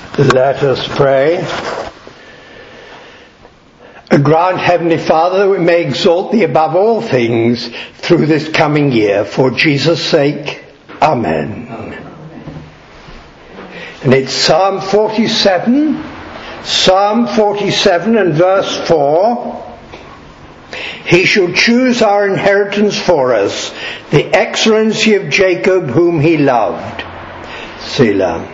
Let us pray. Grant, Heavenly Father, that we may exalt Thee above all things through this coming year. For Jesus' sake, Amen. And it's Psalm 47 and verse 4. He shall choose our inheritance for us, the excellency of Jacob whom He loved. Selah.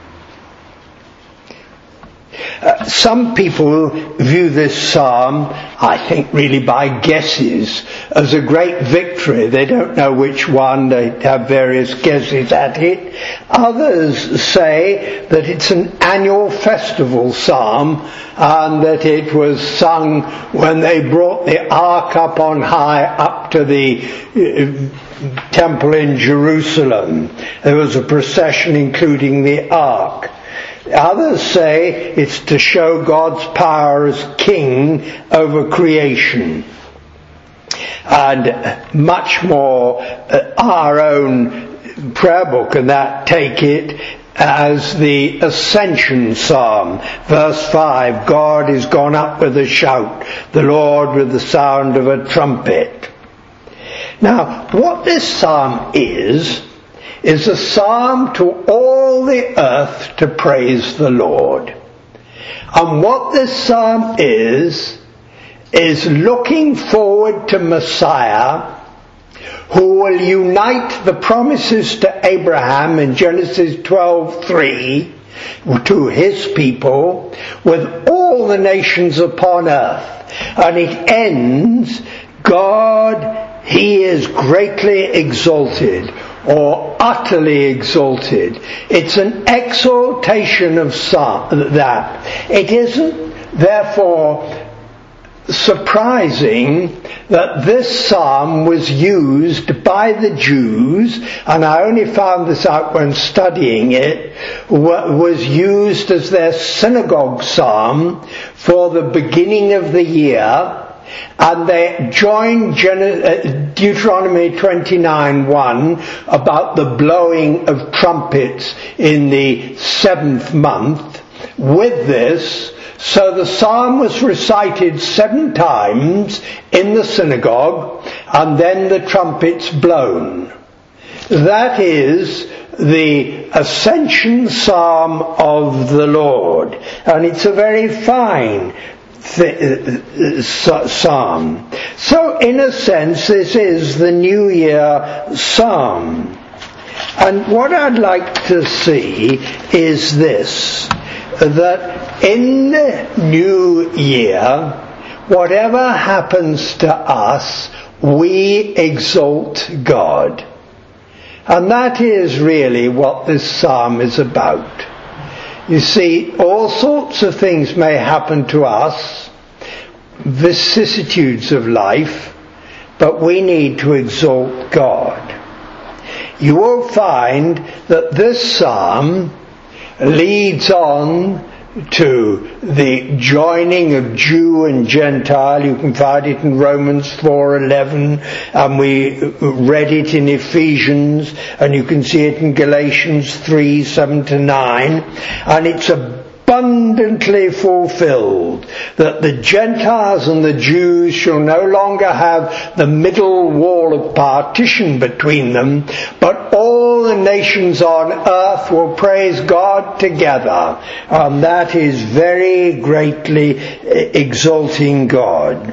Some people view this psalm, I think really by guesses, as a great victory. They don't know which one, they have various guesses at it. Others say that it's an annual festival psalm and that it was sung when they brought the ark up on high up to the temple in Jerusalem. There was a procession including the ark. Others say it's to show God's power as king over creation. And much more, our own prayer book and that take it as the Ascension Psalm. Verse 5, God is gone up with a shout, the Lord with the sound of a trumpet. Now, what this psalm is a psalm to all the earth to praise the Lord. And what this psalm is looking forward to Messiah, who will unite the promises to Abraham in Genesis 12:3 to his people with all the nations upon earth. And it ends, God, He is greatly exalted, or utterly exalted. It's an exaltation of that. It isn't, therefore, surprising that this psalm was used by the Jews, and I only found this out when studying it, was used as their synagogue psalm for the beginning of the year. And they joined Deuteronomy 29:1 about the blowing of trumpets in the 7th month with this. So the psalm was recited 7 times in the synagogue and then the trumpets blown. That is the Ascension Psalm of the Lord. And it's a very fine psalm. So in a sense this is the New Year psalm. And what I'd like to see is this, that in the new year, whatever happens to us, we exalt God. And that is really what this psalm is about. You see, all sorts of things may happen to us, vicissitudes of life, but we need to exalt God. You will find that this psalm leads on to the joining of Jew and Gentile. You can find it in Romans 4:11, and we read it in Ephesians, and you can see it in Galatians 3:7-9, and it's abundantly fulfilled that the Gentiles and the Jews shall no longer have the middle wall of partition between them, but all the nations on earth will praise God together, and that is very greatly exalting God.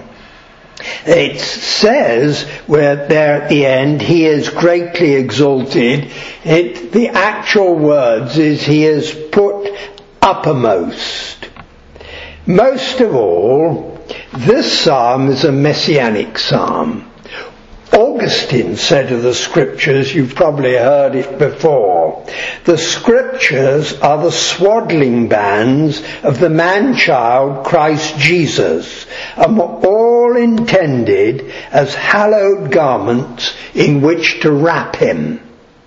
It says, where there at the end, He is greatly exalted. The actual words is He is put uppermost. Most of all, this psalm is a messianic psalm. Augustine said of the scriptures, you've probably heard it before, the scriptures are the swaddling bands of the man-child Christ Jesus, and were all intended as hallowed garments in which to wrap Him,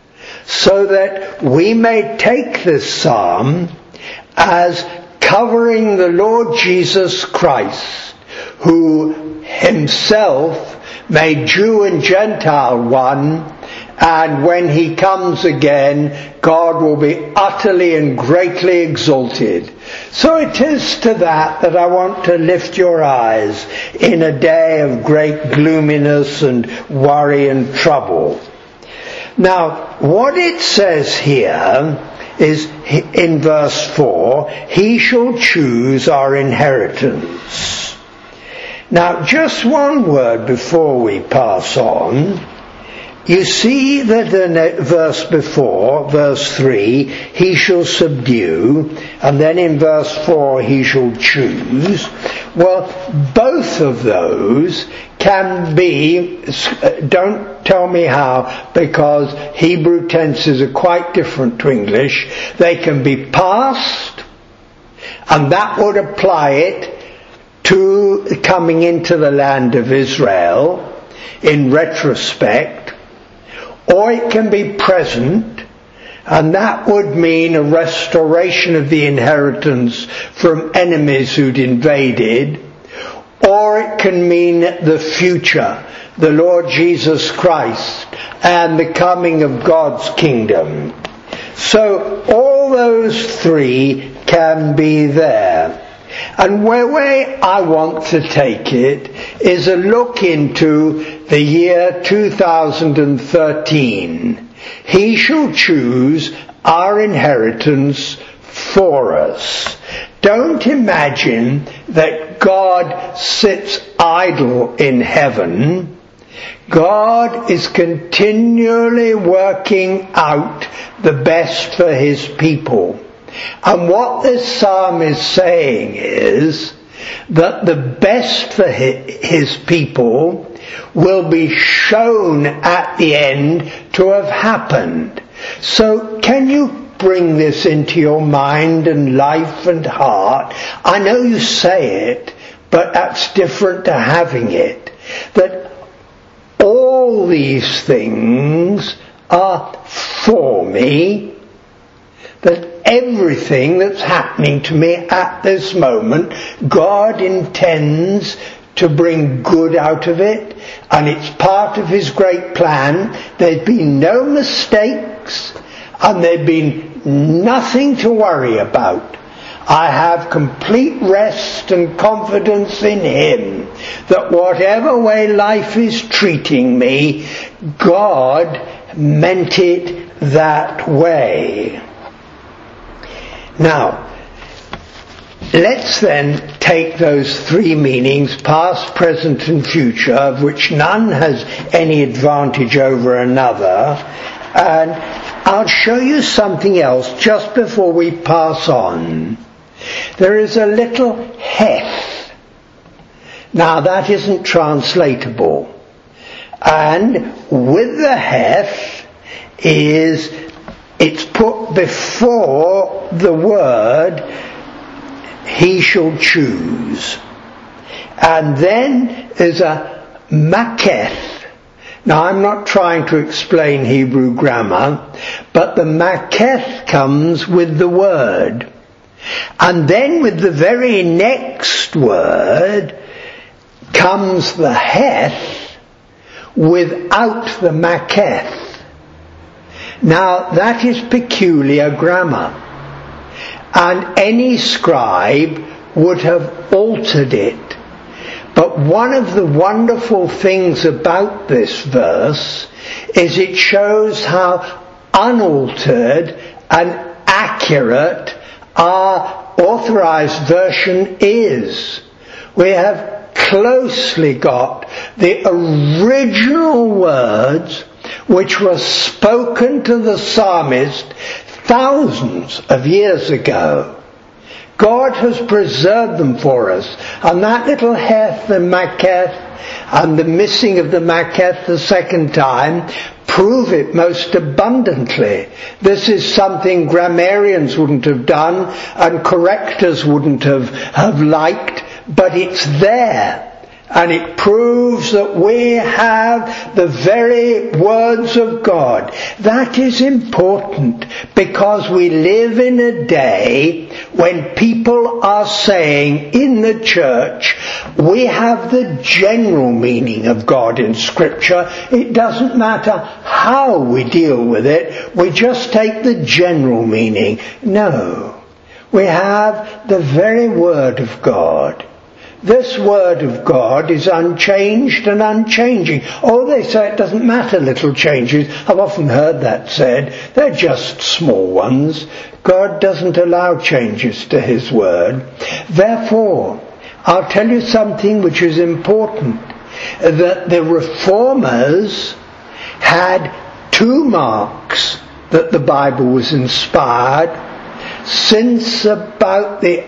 so that we may take this psalm as covering the Lord Jesus Christ, who Himself made Jew and Gentile one, And when he comes again, God will be utterly and greatly exalted. So it is to that I want to lift your eyes in a day of great gloominess and worry and trouble. Now, what it says here is in verse 4, he shall choose our inheritance. Now, just one word before we pass on. You see that in verse before, verse 3, he shall subdue, and then in verse 4, he shall choose. Well, both of those can be, don't tell me how, because Hebrew tenses are quite different to English. They can be past, and that would apply it to coming into the land of Israel in retrospect. Or it can be present, and that would mean a restoration of the inheritance from enemies who'd invaded. Or it can mean the future, the Lord Jesus Christ, and the coming of God's kingdom. So all those three can be there. And where I want to take it is a look into the year 2013. He shall choose our inheritance for us. Don't imagine that God sits idle in heaven. God is continually working out the best for his people. And what this psalm is saying is that the best for his people will be shown at the end to have happened. So can you bring this into your mind and life and heart? I know you say it, but that's different to having it. That all these things are for me, that everything that's happening to me at this moment, God intends to bring good out of it, and it's part of his great plan. There's been no mistakes, and there's been nothing to worry about. I have complete rest and confidence in him that whatever way life is treating me, God meant it that way. Now, let's then take those three meanings, past, present and future, of which none has any advantage over another, and I'll show you something else just before we pass on. There is a little heth. Now that isn't translatable, and with the heth it's put before the word he shall choose. And then there's a maketh. Now I'm not trying to explain Hebrew grammar, but the maketh comes with the word. And then with the very next word comes the heth without the maketh. Now that is peculiar grammar, and any scribe would have altered it. But one of the wonderful things about this verse is it shows how unaltered and accurate our authorized version is. We have closely got the original words which were spoken to the psalmist thousands of years ago. God has preserved them for us. And that little heth and maketh and the missing of the maketh the second time prove it most abundantly. This is something grammarians wouldn't have done and correctors wouldn't have liked, but it's there. And it proves that we have the very words of God. That is important because we live in a day when people are saying in the church, we have the general meaning of God in Scripture, it doesn't matter how we deal with it, we just take the general meaning. No, we have the very Word of God. This Word of God is unchanged and unchanging. Oh, they say it doesn't matter, little changes. I've often heard that said. They're just small ones. God doesn't allow changes to His Word. Therefore, I'll tell you something which is important. That the Reformers had two marks that the Bible was inspired. Since about the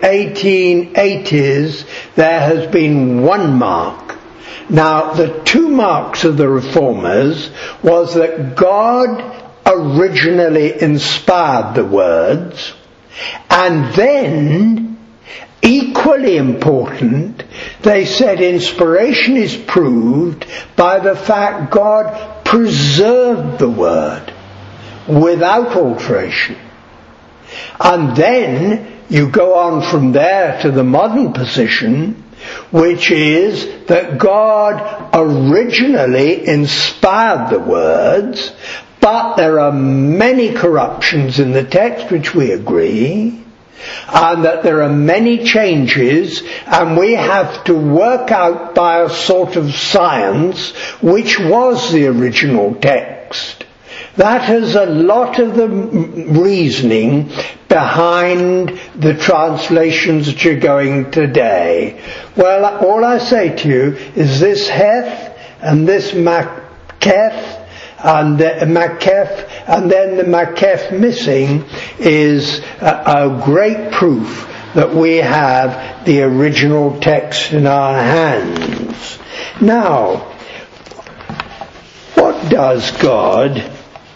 1880s, there has been one mark. Now, the two marks of the Reformers was that God originally inspired the words, and then, equally important, they said inspiration is proved by the fact God preserved the word without alteration. And then you go on from there to the modern position, which is that God originally inspired the words, but there are many corruptions in the text, which we agree, and that there are many changes, and we have to work out by a sort of science which was the original text. That is a lot of the reasoning behind the translations that you're going today. Well, all I say to you is this Heth and this Maketh and the Maketh and then the Maketh missing is a great proof that we have the original text in our hands. Now, what does God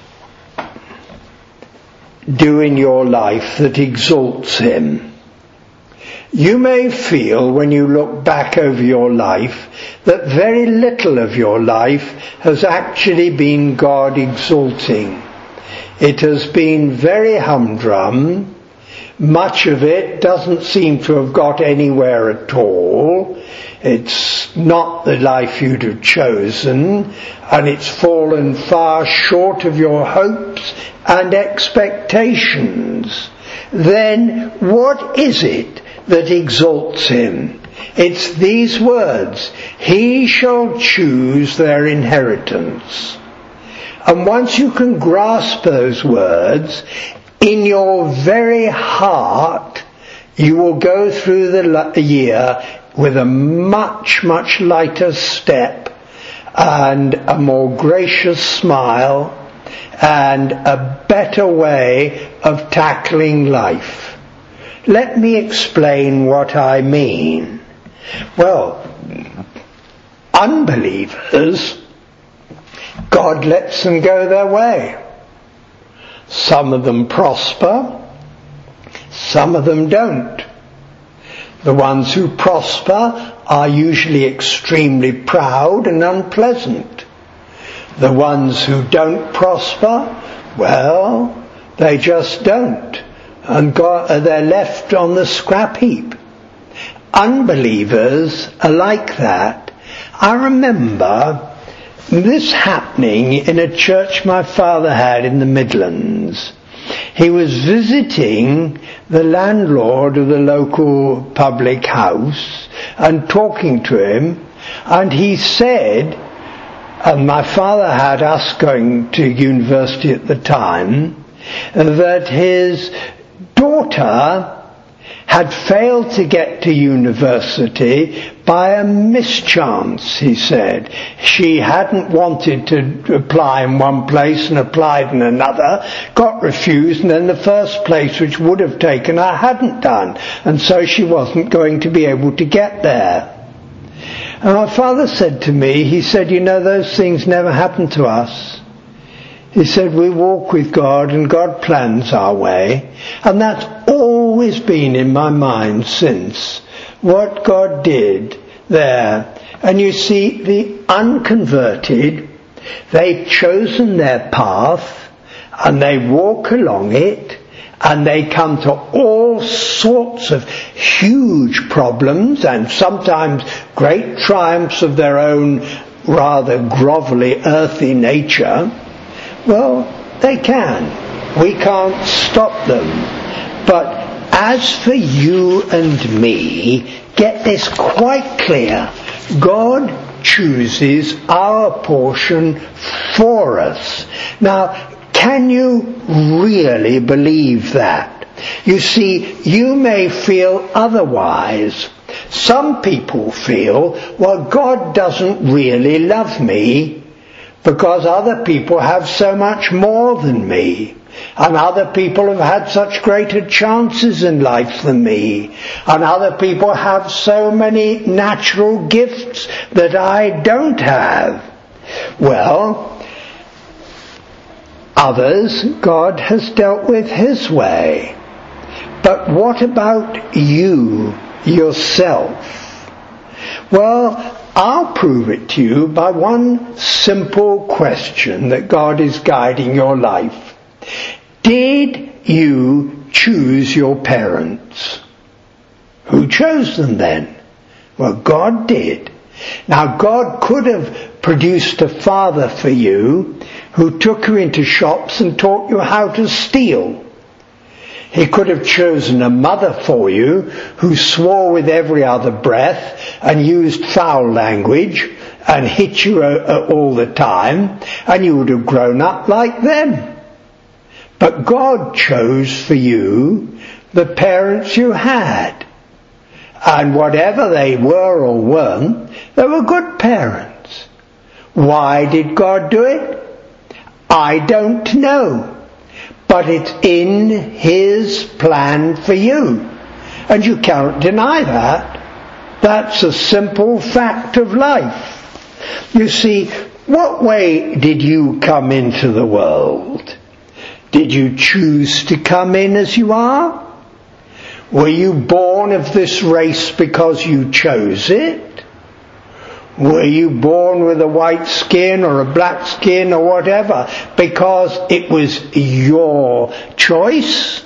do in your life that exalts Him? You may feel when you look back over your life that very little of your life has actually been God exalting. It has been very humdrum. Much of it doesn't seem to have got anywhere at all. It's not the life you'd have chosen, and it's fallen far short of your hopes and expectations. Then what is it that exalts Him? It's these words, He shall choose their inheritance. And once you can grasp those words, in your very heart, you will go through the year with a much, much lighter step and a more gracious smile and a better way of tackling life. Let me explain what I mean. Well, unbelievers, God lets them go their way. Some of them prosper, some of them don't. The ones who prosper are usually extremely proud and unpleasant. The ones who don't prosper, well, they just don't. And they're left on the scrap heap. Unbelievers are like that. I remember this happening in a church my father had in the Midlands. He was visiting the landlord of the local public house and talking to him, and he said, and my father had us going to university at the time, that his daughter had failed to get to university by a mischance, he said. She hadn't wanted to apply in one place and applied in another, got refused, and then the first place which would have taken her hadn't done, and so she wasn't going to be able to get there. And my father said to me, he said, you know, those things never happen to us. He said, we walk with God and God plans our way. And that's always been in my mind since. What God did there. And you see, the unconverted, they've chosen their path and they walk along it and they come to all all sorts of huge problems and sometimes great triumphs of their own rather grovelly, earthy nature, well, they can. We can't stop them. But as for you and me, get this quite clear. God chooses our portion for us. Now, can you really believe that? You see, you may feel otherwise. Some people feel, well, God doesn't really love me because other people have so much more than me. And other people have had such greater chances in life than me. And other people have so many natural gifts that I don't have. Well, others God has dealt with His way. But what about you, yourself? Well, I'll prove it to you by one simple question that God is guiding your life. Did you choose your parents? Who chose them then? Well, God did. Now, God could have produced a father for you who took you into shops and taught you how to steal. He could have chosen a mother for you who swore with every other breath and used foul language and hit you all the time, and you would have grown up like them. But God chose for you the parents you had. And whatever they were or weren't, they were good parents. Why did God do it? I don't know. But it's in His plan for you. And you can't deny that. That's a simple fact of life. You see, what way did you come into the world? Did you choose to come in as you are? Were you born of this race because you chose it? Were you born with a white skin or a black skin or whatever because it was your choice?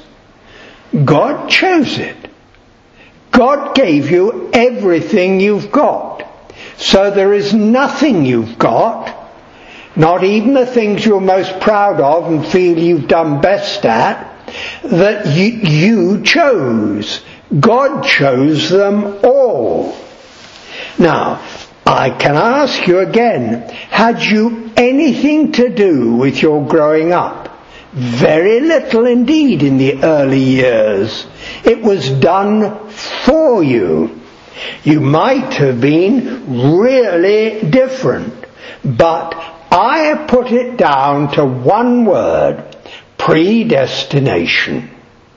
God chose it. God gave you everything you've got. So there is nothing you've got, not even the things you're most proud of and feel you've done best at, that you chose. God chose them all. Now, I can ask you again, had you anything to do with your growing up? Very little indeed in the early years. It was done for you. You might have been really different, but I have put it down to one word: predestination.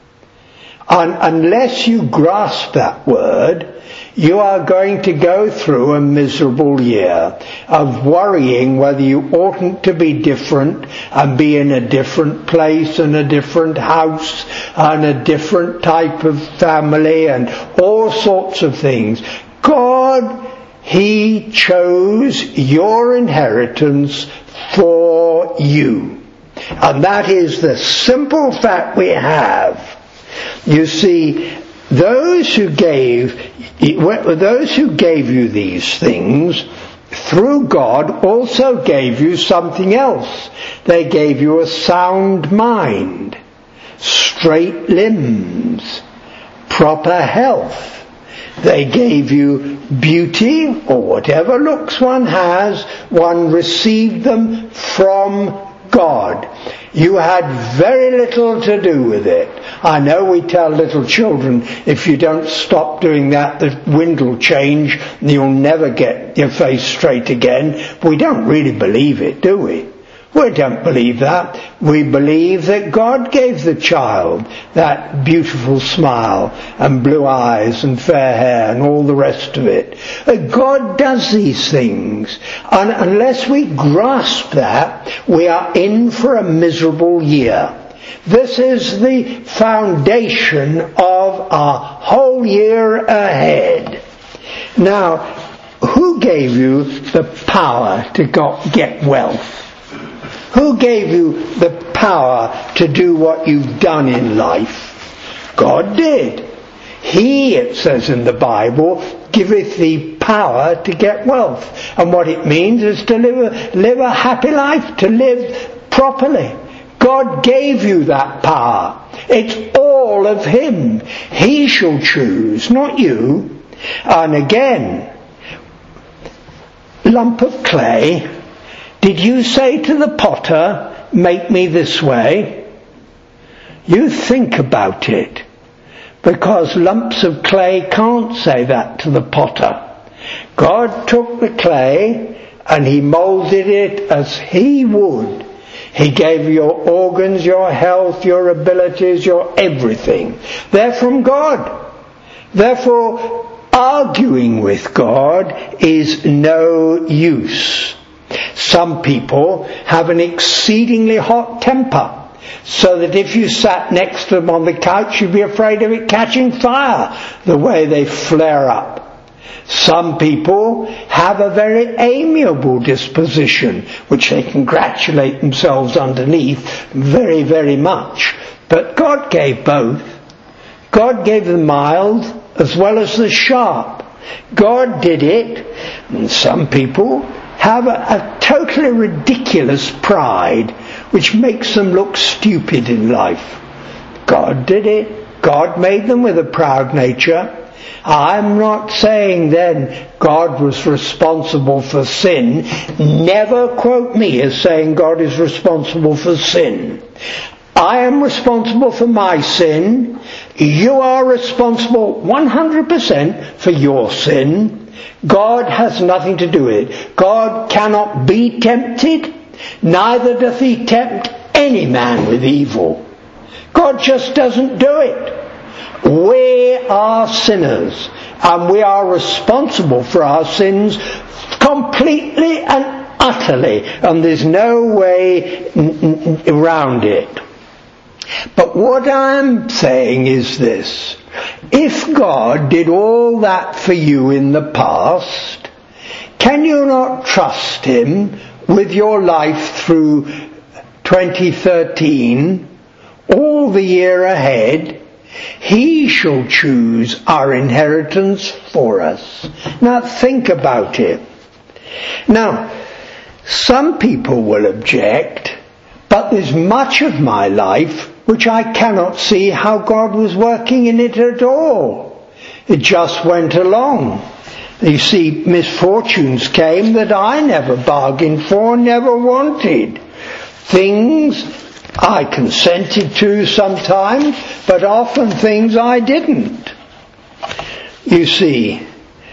And unless you grasp that word, you are going to go through a miserable year of worrying whether you oughtn't to be different and be in a different place and a different house and a different type of family and all sorts of things. God, He chose your inheritance for you. And that is the simple fact we have. You see, those who gave you these things through God also gave you something else. They gave you a sound mind, straight limbs, proper health. They gave you beauty, or whatever looks one has. One received them from God. You had very little to do with it. I know we tell little children, if you don't stop doing that, the wind will change and you'll never get your face straight again. But we don't really believe it, do we? We don't believe that. We believe that God gave the child that beautiful smile and blue eyes and fair hair and all the rest of it. God does these things. And unless we grasp that, we are in for a miserable year. This is the foundation of our whole year ahead. Now, who gave you the power to get wealth? Who gave you the power to do what you've done in life? God did. He, it says in the Bible, giveth thee power to get wealth. And what it means is to live a happy life, to live properly. God gave you that power. It's all of Him. He shall choose, not you. And again, lump of clay, did you say to the potter, make me this way? You think about it. Because lumps of clay can't say that to the potter. God took the clay and He moulded it as He would. He gave you your organs, your health, your abilities, your everything. They're from God. Therefore, arguing with God is no use. Some people have an exceedingly hot temper, so that if you sat next to them on the couch, you'd be afraid of it catching fire, the way they flare up. Some people have a very amiable disposition, which they congratulate themselves underneath very, very much. But God gave both. God gave the mild as well as the sharp. God did it. And some people have a totally ridiculous pride, which makes them look stupid in life. God did it. God made them with a proud nature. I'm not saying then God was responsible for sin. Never quote me as saying God is responsible for sin. I am responsible for my sin. You are responsible 100% for your sin. God has nothing to do with it. God cannot be tempted, neither doth He tempt any man with evil. God just doesn't do it. We are sinners, and we are responsible for our sins completely and utterly, and there's no way around it. But what I'm saying is this: if God did all that for you in the past, can you not trust Him with your life through 2013, all the year ahead? He shall choose our inheritance for us. Now think about it. Now, some people will object, but there's much of my life which I cannot see how God was working in it at all. It just went along. You see, misfortunes came that I never bargained for, never wanted. Things I consented to sometimes, but often things I didn't. You see,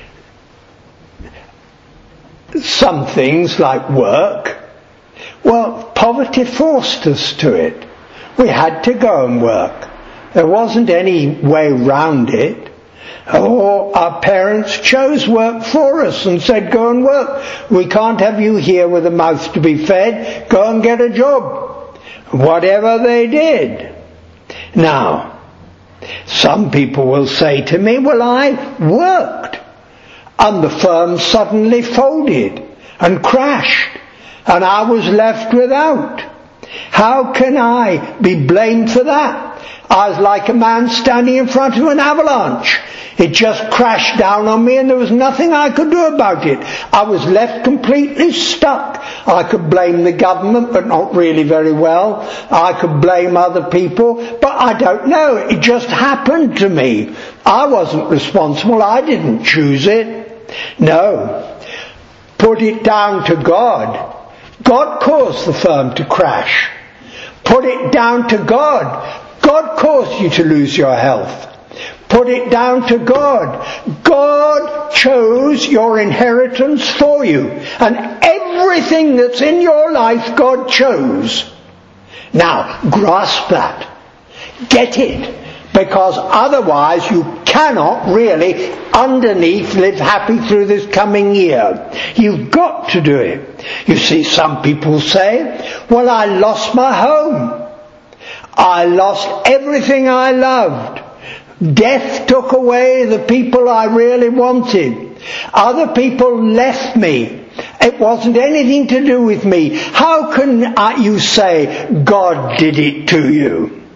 some things like work, well, poverty forced us to it. We had to go and work. There wasn't any way round it. Or our parents chose work for us and said, go and work. We can't have you here with a mouth to be fed. Go and get a job. Whatever they did. Now, some people will say to me, well, I worked, and the firm suddenly folded and crashed, and I was left without. How can I be blamed for that? I was like a man standing in front of an avalanche. It just crashed down on me and there was nothing I could do about it. I was left completely stuck. I could blame the government, but not really very well. I could blame other people, but I don't know. It just happened to me. I wasn't responsible. I didn't choose it. No. Put it down to God. God caused the firm to crash. Put it down to God. God caused you to lose your health. Put it down to God. God chose your inheritance for you. And everything that's in your life, God chose. Now, grasp that. Get it. Because otherwise you cannot really, underneath, live happy through this coming year. You've got to do it. You see, some people say, well, I lost my home. I lost everything I loved. Death took away the people I really wanted. Other people left me. It wasn't anything to do with me. How can you say God did it to you?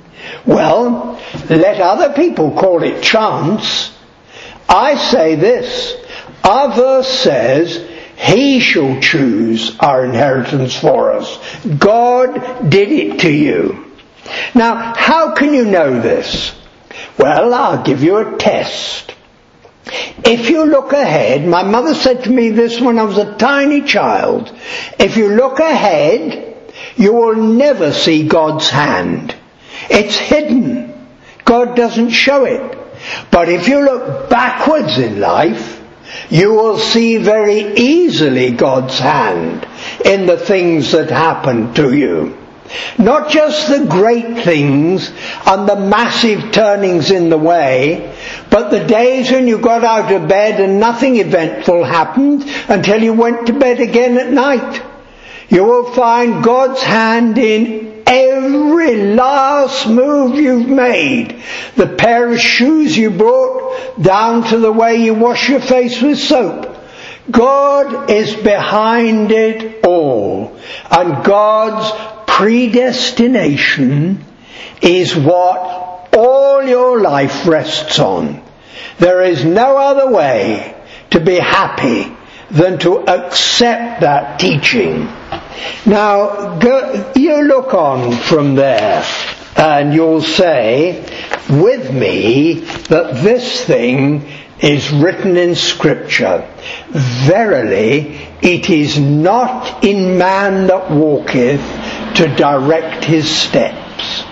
Well, let other people call it chance. I say this. Our verse says, He shall choose our inheritance for us. God did it to you. Now, how can you know this? Well, I'll give you a test. If you look ahead, my mother said to me this when I was a tiny child, if you look ahead, you will never see God's hand. It's hidden. God doesn't show it. But if you look backwards in life, you will see very easily God's hand in the things that happen to you. Not just the great things and the massive turnings in the way, but the days when you got out of bed and nothing eventful happened until you went to bed again at night. You will find God's hand in every last move you've made. The pair of shoes you bought, down to the way you wash your face with soap. God is behind it all. And God's predestination is what all your life rests on. There is no other way to be happy than to accept that teaching. Now, you look on from there and you'll say with me that this thing is written in Scripture. Verily, it is not in man that walketh to direct his steps.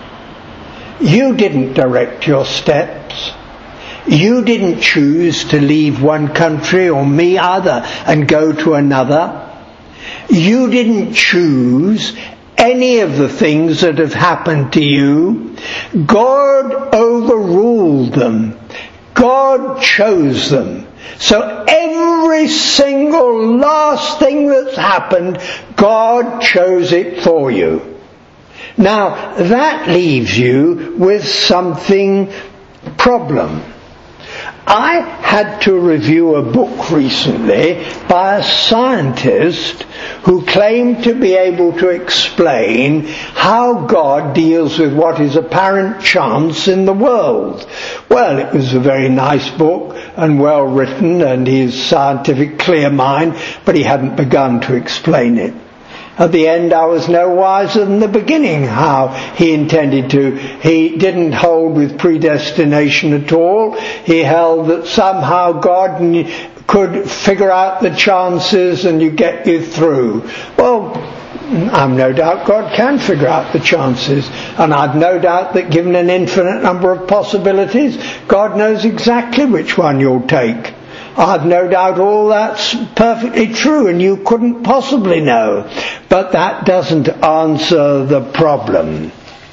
You didn't direct your steps. You didn't choose to leave one country or me other and go to another. You didn't choose any of the things that have happened to you. God overruled them. God chose them. So every single last thing that's happened, God chose it for you. Now, that leaves you with something problem. I had to review a book recently by a scientist who claimed to be able to explain how God deals with what is apparent chance in the world. Well, it was a very nice book and well written, and his scientific clear mind, but he hadn't begun to explain it. At the end, I was no wiser than the beginning how he intended to. He didn't hold with predestination at all. He held that somehow God could figure out the chances and you get you through. Well, I've no doubt God can figure out the chances, and I've no doubt that given an infinite number of possibilities, God knows exactly which one you'll take. I've no doubt all that's perfectly true and you couldn't possibly know. But that doesn't answer the problem.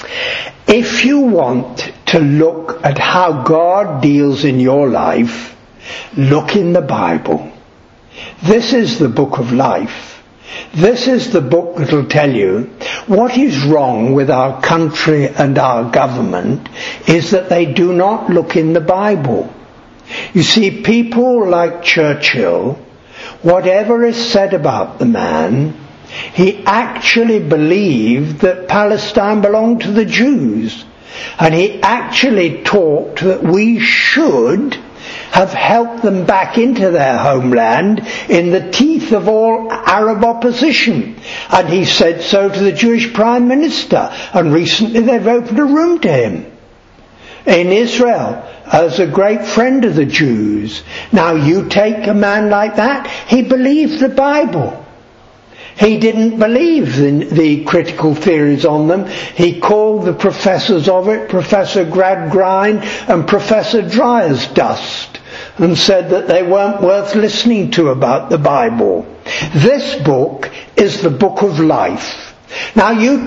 If you want to look at how God deals in your life, look in the Bible. This is the book of life. This is the book that will tell you what is wrong with our country and our government is that they do not look in the Bible. You see, people like Churchill, whatever is said about the man, he actually believed that Palestine belonged to the Jews. And he actually taught that we should have helped them back into their homeland in the teeth of all Arab opposition. And he said so to the Jewish Prime Minister. And recently they've opened a room to him in Israel as a great friend of the Jews. Now you take a man like that, he believed the Bible. He didn't believe the critical theories on them. He called the professors of it Professor Gradgrind and Professor Dryasdust, and said that they weren't worth listening to about the Bible. This book is the book of life. Now you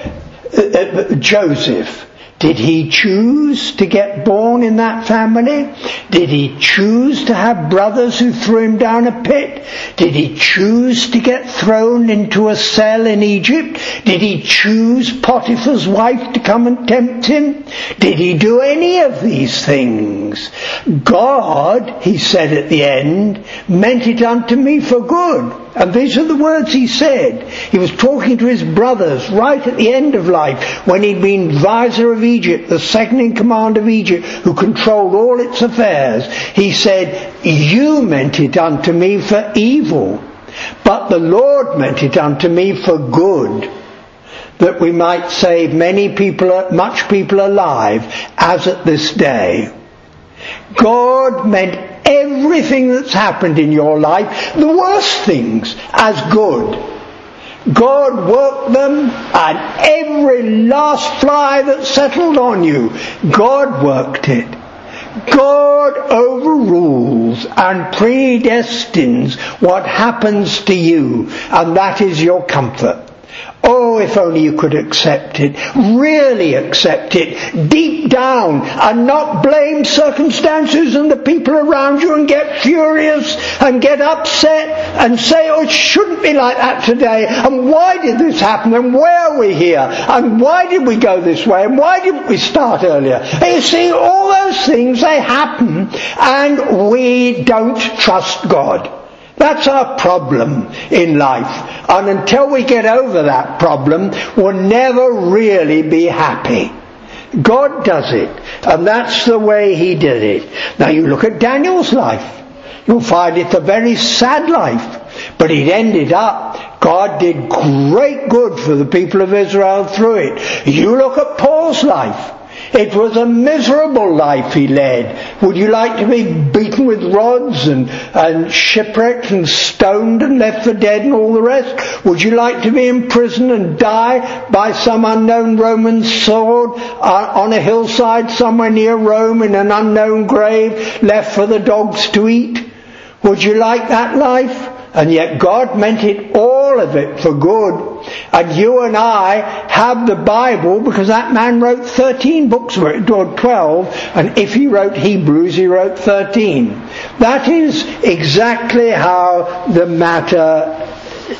take Joseph. Did he choose to get born in that family? Did he choose to have brothers who threw him down a pit? Did he choose to get thrown into a cell in Egypt? Did he choose Potiphar's wife to come and tempt him? Did he do any of these things? things. God, he said at the end, meant it unto me for good. And these are the words he said. He was talking to his brothers right at the end of life, when he'd been vizier of Egypt, the second in command of Egypt, who controlled all its affairs. He said, you meant it unto me for evil, but the Lord meant it unto me for good, that we might save much people alive, as at this day. God meant everything that's happened in your life, the worst things, as good. God worked them, and every last fly that settled on you, God worked it. God overrules and predestines what happens to you, and that is your comfort. Oh, if only you could accept it, really accept it, deep down, and not blame circumstances and the people around you and get furious and get upset and say, oh, it shouldn't be like that today, and why did this happen, and where are we here, and why did we go this way, and why didn't we start earlier? And you see, all those things, they happen, and we don't trust God. That's our problem in life. And until we get over that problem, we'll never really be happy. God does it. And that's the way he did it. Now you look at Daniel's life. You'll find it's a very sad life. But it ended up, God did great good for the people of Israel through it. You look at Paul's life. It was a miserable life he led. Would you like to be beaten with rods and shipwrecked and stoned and left for dead and all the rest? Would you like to be in prison and die by some unknown Roman sword on a hillside somewhere near Rome in an unknown grave left for the dogs to eat? Would you like that life? And yet God meant it, all of it, for good. And you and I have the Bible because that man wrote 13 books, or 12, and if he wrote Hebrews, he wrote 13. That is exactly how the matter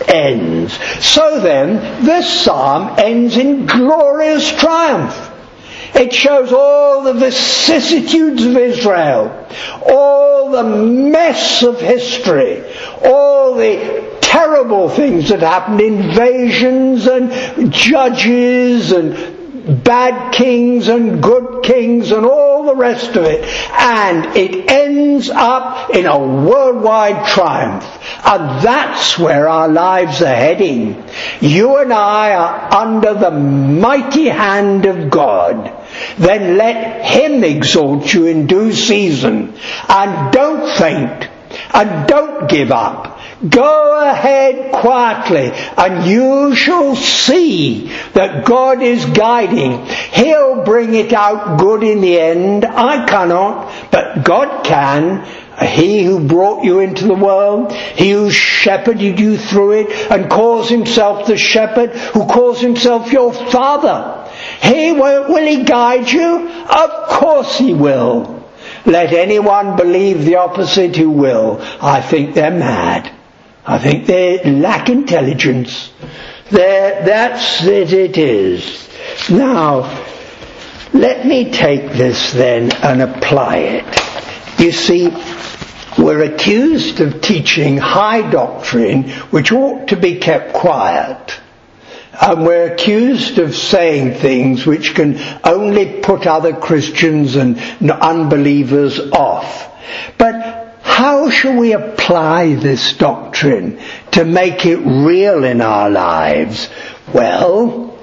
ends. So then, this psalm ends in glorious triumph. It shows all the vicissitudes of Israel, all the mess of history, all the terrible things that happened, invasions and judges and bad kings and good kings and all the rest of it. And it ends up in a worldwide triumph. And that's where our lives are heading. You and I are under the mighty hand of God. Then let him exalt you in due season. And don't faint. And don't give up. Go ahead quietly, and you shall see that God is guiding. He'll bring it out good in the end. I cannot, but God can. He who brought you into the world, he who shepherded you through it and calls himself the shepherd, who calls himself your father. Will he guide you? Of course he will. Let anyone believe the opposite who will. I think they're mad. I think they lack intelligence. That's it is. Now, let me take this then and apply it. You see, we're accused of teaching high doctrine which ought to be kept quiet. And we're accused of saying things which can only put other Christians and unbelievers off. But how shall we apply this doctrine to make it real in our lives? Well,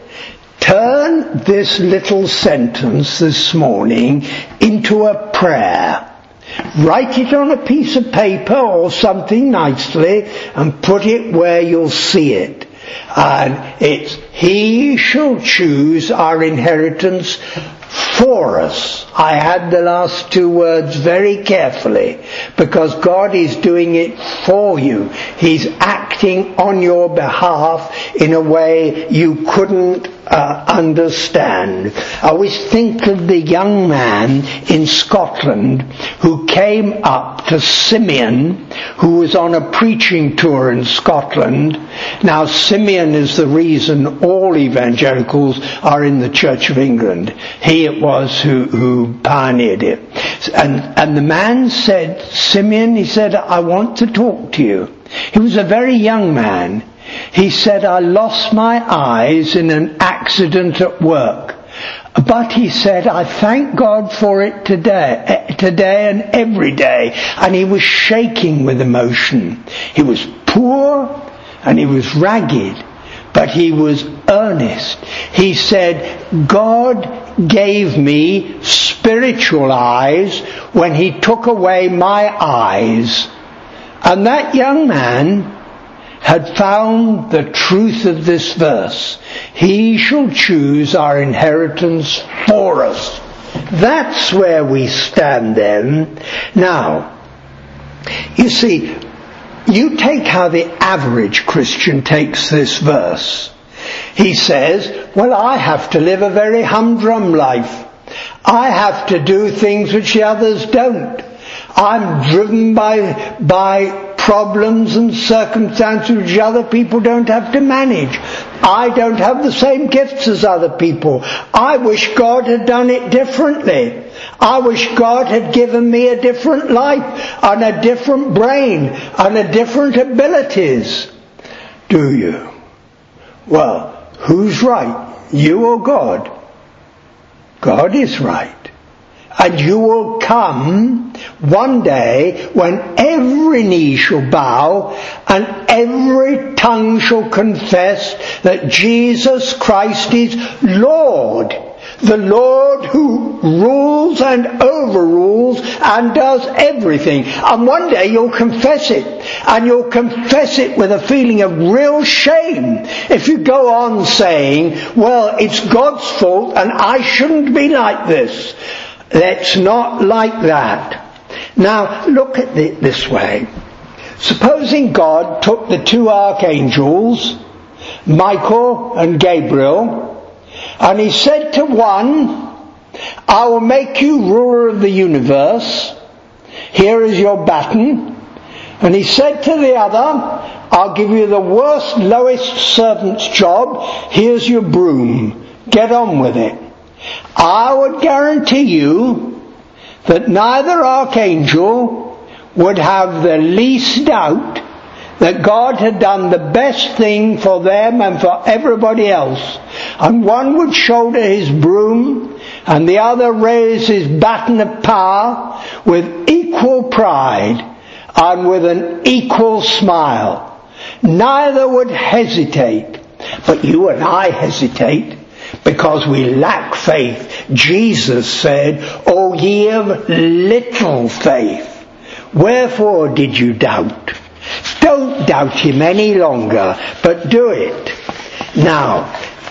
turn this little sentence this morning into a prayer. Write it on a piece of paper or something nicely and put it where you'll see it. And it's, he shall choose our inheritance for us. I had the last two words very carefully because God is doing it for you. He's acting on your behalf in a way you couldn't understand. I always think of the young man in Scotland who came up to Simeon, who was on a preaching tour in Scotland. Now Simeon is the reason all evangelicals are in the Church of England. He it was who who pioneered it. And the man said, Simeon, he said, I want to talk to you. He was a very young man. He said, I lost my eyes in an accident at work. But he said, I thank God for it today and every day. And he was shaking with emotion. He was poor and he was ragged, but he was earnest. He said, God gave me spiritual eyes when he took away my eyes. And that young man had found the truth of this verse. He shall choose our inheritance for us. That's where we stand then. Now, you see, you take how the average Christian takes this verse. He says, well, I have to live a very humdrum life. I have to do things which the others don't. I'm driven by problems and circumstances which other people don't have to manage. I don't have the same gifts as other people. I wish God had done it differently. I wish God had given me a different life and a different brain and a different abilities. Do you? Well, who's right? You or God? God is right. And you will come one day when every knee shall bow and every tongue shall confess that Jesus Christ is Lord. The Lord who rules and overrules and does everything. And one day you'll confess it. And you'll confess it with a feeling of real shame. If you go on saying, well, it's God's fault and I shouldn't be like this. Let's not like that. Now, look at it this way. Supposing God took the two archangels, Michael and Gabriel, and he said to one, I will make you ruler of the universe. Here is your baton. And he said to the other, I'll give you the worst, lowest servant's job. Here's your broom. Get on with it. I would guarantee you that neither archangel would have the least doubt that God had done the best thing for them and for everybody else. And one would shoulder his broom and the other raise his baton of power with equal pride and with an equal smile. Neither would hesitate. But you and I hesitate because we lack faith. Jesus said, O ye of little faith, wherefore did you doubt? Don't doubt him any longer, but do it. Now,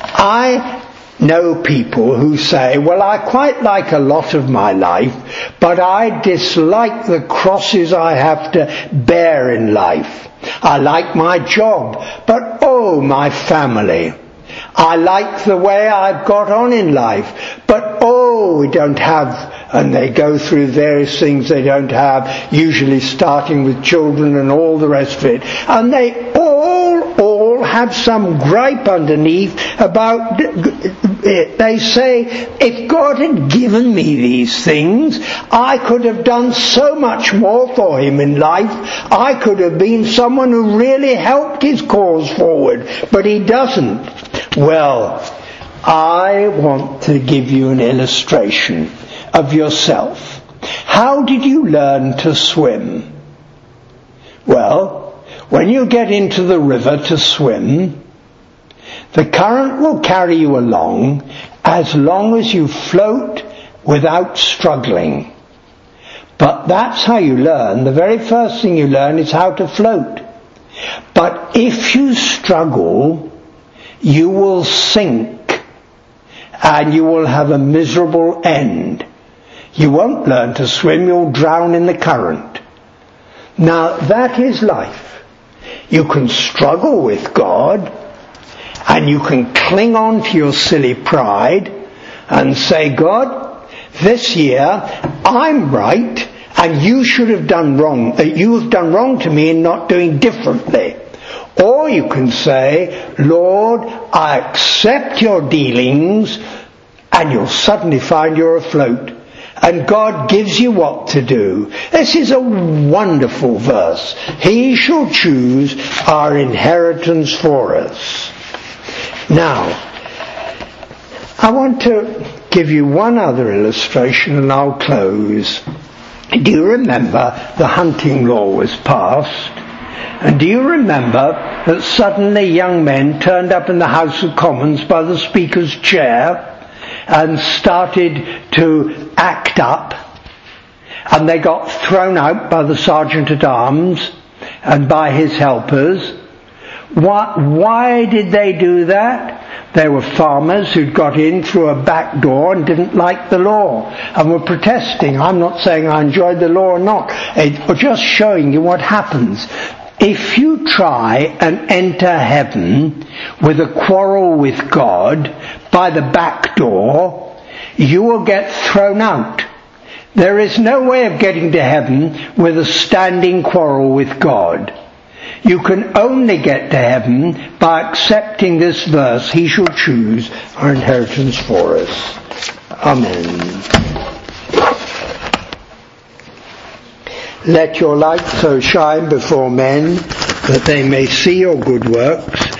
I know people who say, well, I quite like a lot of my life, but I dislike the crosses I have to bear in life. I like my job, but oh, my family. I like the way I've got on in life, but oh, we don't have, and they go through various things they don't have, usually starting with children and all the rest of it. And they all have some gripe underneath about it. They say, if God had given me these things, I could have done so much more for him in life. I could have been someone who really helped his cause forward, but he doesn't. Well, I want to give you an illustration of yourself. How did you learn to swim? Well, when you get into the river to swim, the current will carry you along as long as you float without struggling. But that's how you learn. The very first thing you learn is how to float. But if you struggle, you will sink and you will have a miserable end. You won't learn to swim, you'll drown in the current. Now that is life. You can struggle with God and you can cling on to your silly pride and say, God, this year I'm right and you should have done wrong. You have done wrong to me in not doing differently. Or you can say, Lord, I accept your dealings, and you'll suddenly find you're afloat. and God gives you what to do. This is a wonderful verse. He shall choose our inheritance for us. Now, I want to give you one other illustration and I'll close. Do you remember the hunting law was passed? And do you remember that suddenly young men turned up in the House of Commons by the Speaker's chair and started to act up, and they got thrown out by the Sergeant-at-Arms and by his helpers? Why did they do that? They were farmers who'd got in through a back door and didn't like the law and were protesting. I'm not saying I enjoyed the law or not, but just showing you what happens. If you try and enter heaven with a quarrel with God by the back door, you will get thrown out. There is no way of getting to heaven with a standing quarrel with God. You can only get to heaven by accepting this verse, he shall choose our inheritance for us. Amen. Let your light so shine before men that they may see your good works